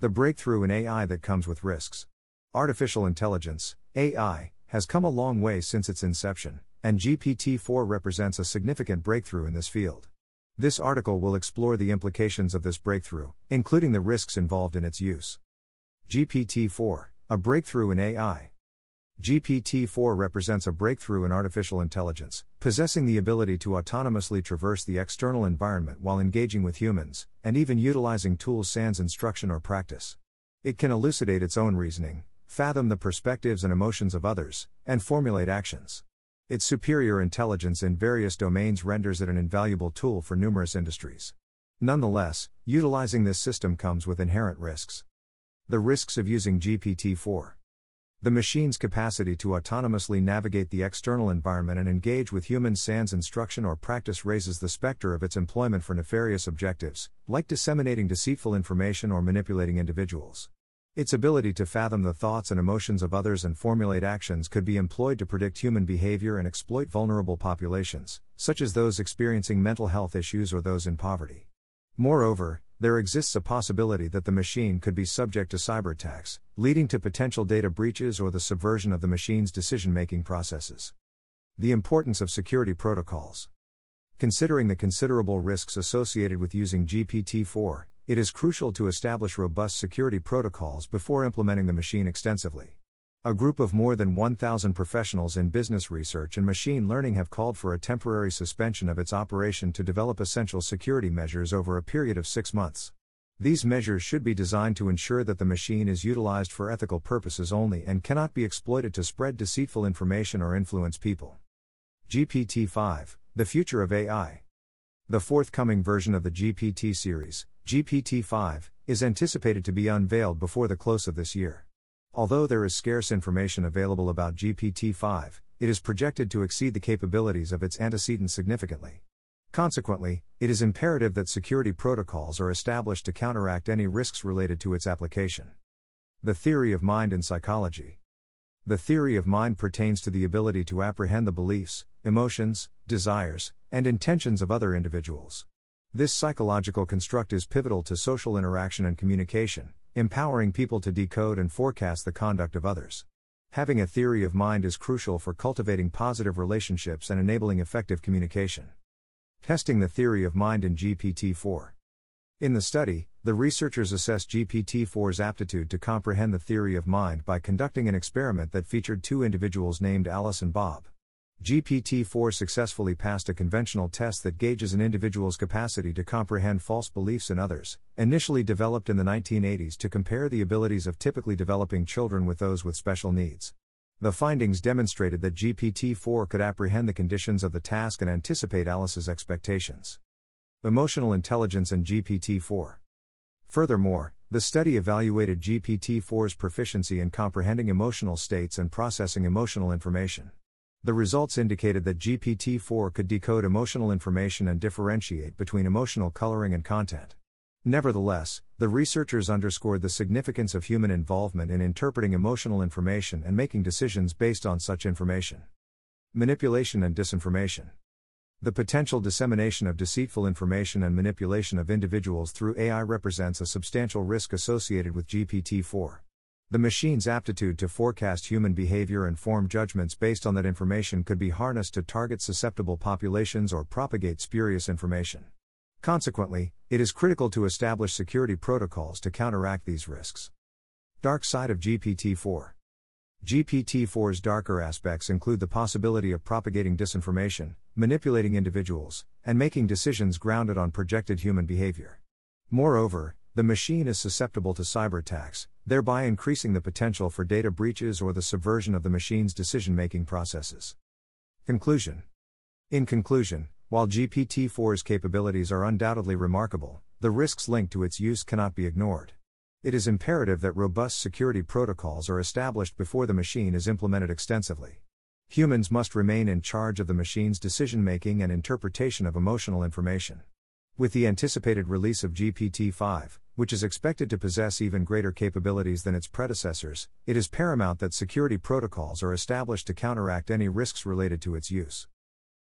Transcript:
The breakthrough in AI that comes with risks. Artificial intelligence, AI, has come a long way since its inception, and GPT-4 represents a significant breakthrough in this field. This article will explore the implications of this breakthrough, including the risks involved in its use. GPT-4, a breakthrough in AI. GPT-4 represents a breakthrough in artificial intelligence, possessing the ability to autonomously traverse the external environment while engaging with humans, and even utilizing tools sans instruction or practice. It can elucidate its own reasoning, fathom the perspectives and emotions of others, and formulate actions. Its superior intelligence in various domains renders it an invaluable tool for numerous industries. Nonetheless, utilizing this system comes with inherent risks. The risks of using GPT-4. The machine's capacity to autonomously navigate the external environment and engage with humans sans instruction or practice raises the specter of its employment for nefarious objectives, like disseminating deceitful information or manipulating individuals. Its ability to fathom the thoughts and emotions of others and formulate actions could be employed to predict human behavior and exploit vulnerable populations, such as those experiencing mental health issues or those in poverty. Moreover, there exists a possibility that the machine could be subject to cyberattacks, leading to potential data breaches or the subversion of the machine's decision-making processes. The importance of security protocols. Considering the considerable risks associated with using GPT-4, it is crucial to establish robust security protocols before implementing the machine extensively. A group of more than 1,000 professionals in business research and machine learning have called for a temporary suspension of its operation to develop essential security measures over a period of 6 months. These measures should be designed to ensure that the machine is utilized for ethical purposes only and cannot be exploited to spread deceitful information or influence people. GPT-5, the future of AI. The forthcoming version of the GPT series, GPT-5, is anticipated to be unveiled before the close of this year. Although there is scarce information available about GPT-5, it is projected to exceed the capabilities of its antecedent significantly. Consequently, it is imperative that security protocols are established to counteract any risks related to its application. The theory of mind in psychology. The theory of mind pertains to the ability to apprehend the beliefs, emotions, desires, and intentions of other individuals. This psychological construct is pivotal to social interaction and communication, empowering people to decode and forecast the conduct of others. Having a theory of mind is crucial for cultivating positive relationships and enabling effective communication. Testing the theory of mind in GPT-4. In the study, the researchers assessed GPT-4's aptitude to comprehend the theory of mind by conducting an experiment that featured 2 individuals named Alice and Bob. GPT-4 successfully passed a conventional test that gauges an individual's capacity to comprehend false beliefs in others, initially developed in the 1980s to compare the abilities of typically developing children with those with special needs. The findings demonstrated that GPT-4 could apprehend the conditions of the task and anticipate Alice's expectations. Emotional intelligence in GPT-4. Furthermore, the study evaluated GPT-4's proficiency in comprehending emotional states and processing emotional information. The results indicated that GPT-4 could decode emotional information and differentiate between emotional coloring and content. Nevertheless, the researchers underscored the significance of human involvement in interpreting emotional information and making decisions based on such information. Manipulation and disinformation. The potential dissemination of deceitful information and manipulation of individuals through AI represents a substantial risk associated with GPT-4. The machine's aptitude to forecast human behavior and form judgments based on that information could be harnessed to target susceptible populations or propagate spurious information. Consequently, it is critical to establish security protocols to counteract these risks. Dark side of GPT-4. GPT-4's darker aspects include the possibility of propagating disinformation, manipulating individuals, and making decisions grounded on projected human behavior. Moreover, the machine is susceptible to cyberattacks, thereby increasing the potential for data breaches or the subversion of the machine's decision-making processes. Conclusion. In conclusion, while GPT-4's capabilities are undoubtedly remarkable, the risks linked to its use cannot be ignored. It is imperative that robust security protocols are established before the machine is implemented extensively. Humans must remain in charge of the machine's decision-making and interpretation of emotional information. With the anticipated release of GPT-5, which is expected to possess even greater capabilities than its predecessors, it is paramount that security protocols are established to counteract any risks related to its use.